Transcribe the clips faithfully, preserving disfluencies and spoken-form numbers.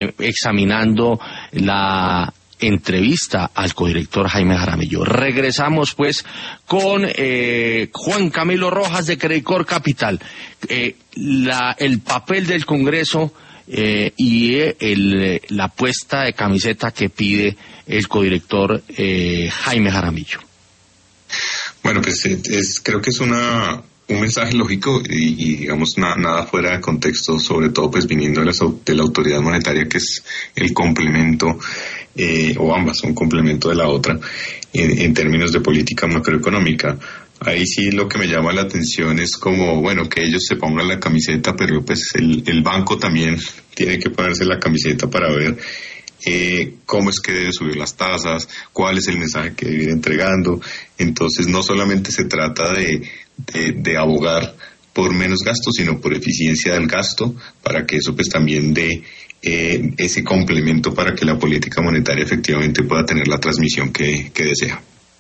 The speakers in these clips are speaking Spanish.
examinando la entrevista al codirector Jaime Jaramillo. Regresamos pues con eh, Juan Camilo Rojas de Credicor Capital. Eh, la, el papel del Congreso eh, y el, la puesta de camiseta que pide el codirector eh, Jaime Jaramillo. Bueno, pues es, creo que es una un mensaje lógico y, y digamos na, nada fuera de contexto, sobre todo pues viniendo de la, de la autoridad monetaria, que es el complemento eh, o ambas son complemento de la otra en, en términos de política macroeconómica. Ahí sí lo que me llama la atención es como, bueno, que ellos se pongan la camiseta, pero pues el, el banco también tiene que ponerse la camiseta para ver eh, cómo es que debe subir las tasas, cuál es el mensaje que debe ir entregando. Entonces no solamente se trata de, de, de abogar por menos gasto, sino por eficiencia del gasto, para que eso pues también dé eh, ese complemento para que la política monetaria efectivamente pueda tener la transmisión que, que desea.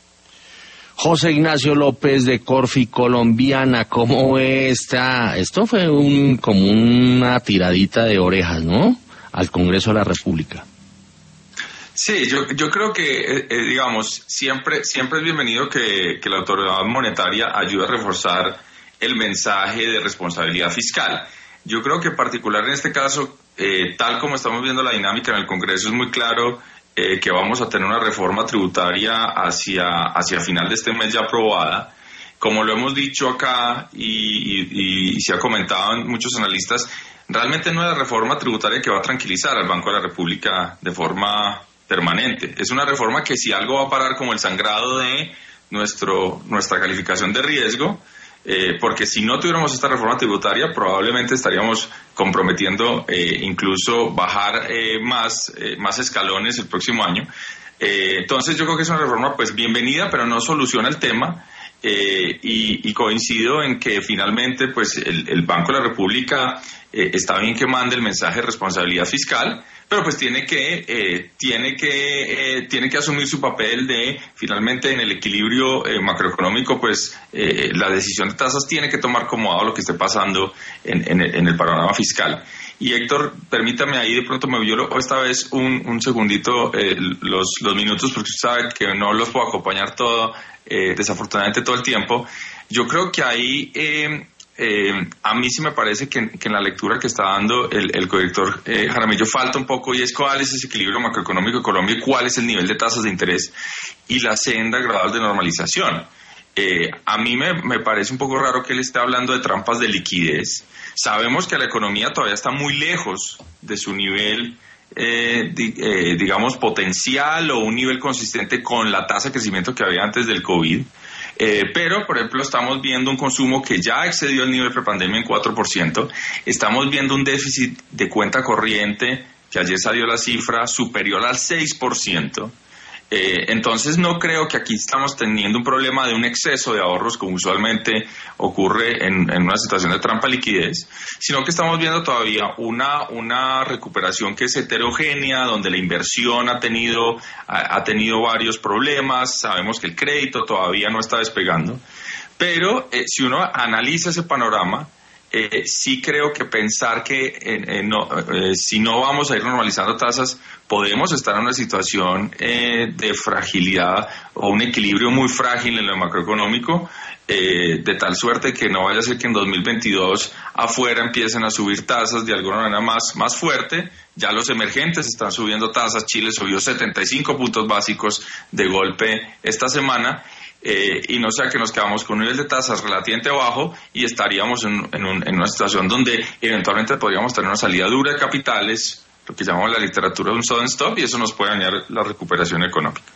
José Ignacio López de Corfi Colombiana, ¿cómo está? Esto fue un como una tiradita de orejas, ¿no? Al Congreso de la República. Sí, yo yo creo que, eh, digamos, siempre siempre es bienvenido que, que la autoridad monetaria ayude a reforzar el mensaje de responsabilidad fiscal. Yo creo que en particular en este caso, eh, tal como estamos viendo la dinámica en el Congreso, es muy claro Eh, que vamos a tener una reforma tributaria hacia, hacia final de este mes ya aprobada. Como lo hemos dicho acá y, y, y se ha comentado en muchos analistas, realmente no es la reforma tributaria que va a tranquilizar al Banco de la República de forma permanente. Es una reforma que si algo va a parar como el sangrado de nuestro, nuestra calificación de riesgo, Eh, porque si no tuviéramos esta reforma tributaria probablemente estaríamos comprometiendo eh, incluso bajar eh, más, eh, más escalones el próximo año. Eh, entonces yo creo que es una reforma pues bienvenida, pero no soluciona el tema eh, y, y coincido en que finalmente pues el, el Banco de la República eh, está bien que mande el mensaje de responsabilidad fiscal, pero pues tiene que eh, tiene que eh, tiene que asumir su papel de finalmente en el equilibrio eh, macroeconómico, pues eh, la decisión de tasas tiene que tomar como dado lo que esté pasando en, en, el, en el panorama fiscal. Y Héctor, permítame ahí de pronto me violo esta vez un, un segundito eh, los, los minutos, porque usted sabe que no los puedo acompañar todo, eh, desafortunadamente todo el tiempo. Yo creo que ahí eh, Eh, a mí sí me parece que, que en la lectura que está dando el, el codirector eh, Jaramillo falta un poco, y es cuál es ese equilibrio macroeconómico de Colombia y cuál es el nivel de tasas de interés y la senda gradual de normalización. Eh, a mí me, me parece un poco raro que él esté hablando de trampas de liquidez. Sabemos que la economía todavía está muy lejos de su nivel eh, di, eh, digamos potencial o un nivel consistente con la tasa de crecimiento que había antes del COVID. Eh, pero, por ejemplo, estamos viendo un consumo que ya excedió el nivel prepandemia en cuatro por ciento. Estamos viendo un déficit de cuenta corriente, que ayer salió la cifra, superior al seis por ciento. Eh, entonces, no creo que aquí estamos teniendo un problema de un exceso de ahorros, como usualmente ocurre en, en una situación de trampa liquidez, sino que estamos viendo todavía una, una recuperación que es heterogénea, donde la inversión ha tenido, ha, ha tenido varios problemas. Sabemos que el crédito todavía no está despegando, pero eh, si uno analiza ese panorama, Eh, sí creo que pensar que eh, eh, no, eh, si no vamos a ir normalizando tasas, podemos estar en una situación eh, de fragilidad o un equilibrio muy frágil en lo macroeconómico, eh, de tal suerte que no vaya a ser que en dos mil veintidós afuera empiecen a subir tasas de alguna manera más, más fuerte. Ya los emergentes están subiendo tasas. Chile subió setenta y cinco puntos básicos de golpe esta semana. Eh, y no sea que nos quedamos con un nivel de tasas relativamente bajo y estaríamos en, en, un, en una situación donde eventualmente podríamos tener una salida dura de capitales, lo que llamamos la literatura de un sudden stop, y eso nos puede dañar la recuperación económica.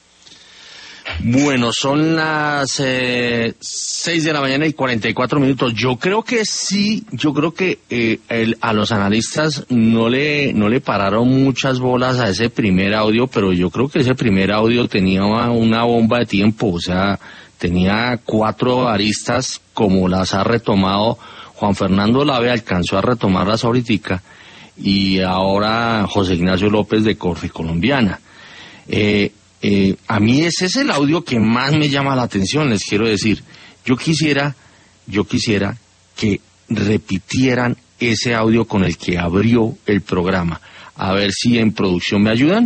Bueno, son las eh, seis de la mañana y cuarenta y cuatro minutos. Yo creo que sí, yo creo que eh, el, a los analistas no le no le pararon muchas bolas a ese primer audio, pero yo creo que ese primer audio tenía una bomba de tiempo, o sea, tenía cuatro aristas como las ha retomado Juan Fernando Lave, alcanzó a retomarlas ahorita, y ahora José Ignacio López de Corfi Colombiana. Eh, Eh, a mí ese es el audio que más me llama la atención, les quiero decir. Yo quisiera, yo quisiera que repitieran ese audio con el que abrió el programa. a ver si en producción me ayudan.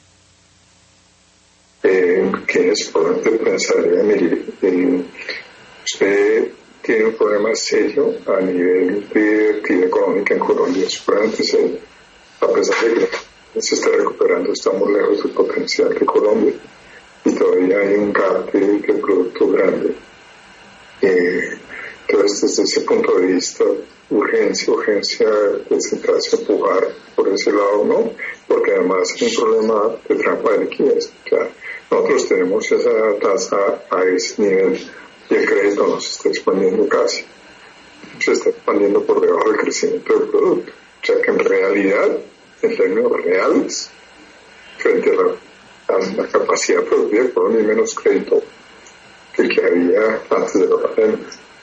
Eh, que es importante pensar, mire, eh, usted tiene un problema serio a nivel de actividad económica en Colombia. Seguramente se, a pesar de que se está recuperando, estamos lejos del potencial de Colombia y todavía hay un gap de, de producto grande. Eh, entonces, desde ese punto de vista, urgencia, urgencia de sentarse a empujar por ese lado, ¿no? Porque además hay un problema de trampa de liquidez. O sea, nosotros tenemos esa tasa a ese nivel y el crédito nos está expandiendo casi. Se está expandiendo por debajo del crecimiento del producto. O sea que en realidad, en términos reales, frente a la, a la capacidad productiva de Colombia, hay menos crédito que el que había antes de la pandemia.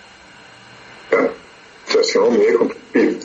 O sea, si uno mide con P I B,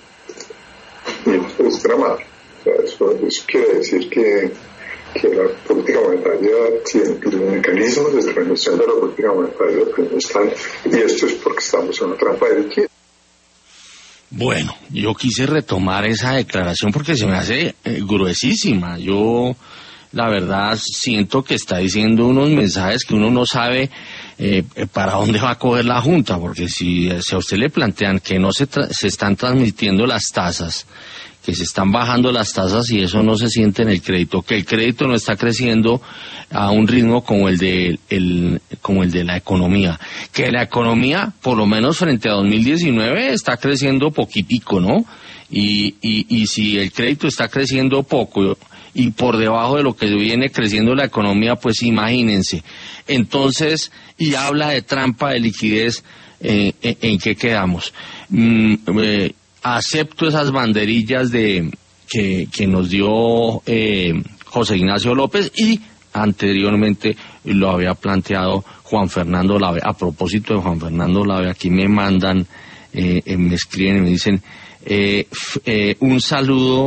y eso es dramático. O sea, eso, eso quiere decir que, que la política monetaria, los mecanismos de transmisión de la política monetaria pues no están, y esto es porque estamos en una trampa de liquidez. Bueno, yo quise retomar esa declaración porque se me hace eh, gruesísima. Yo, la verdad, siento que está diciendo unos mensajes que uno no sabe eh, para dónde va a coger la Junta, porque si, si a usted le plantean que no se, tra- se están transmitiendo las tasas, que se están bajando las tasas y eso no se siente en el crédito, que el crédito no está creciendo a un ritmo como el de el como el de la economía, que la economía, por lo menos frente a dos mil diecinueve, está creciendo poquitico, ¿no? Y, y, y si el crédito está creciendo poco y por debajo de lo que viene creciendo la economía, pues imagínense. Entonces, y habla de trampa de liquidez, eh, ¿en, en qué quedamos? Mm, eh, acepto esas banderillas de que, que nos dio eh, José Ignacio López y anteriormente lo había planteado Juan Fernando Lave. A propósito de Juan Fernando Lave, aquí me mandan, eh, me escriben y me dicen eh, f- eh, un saludo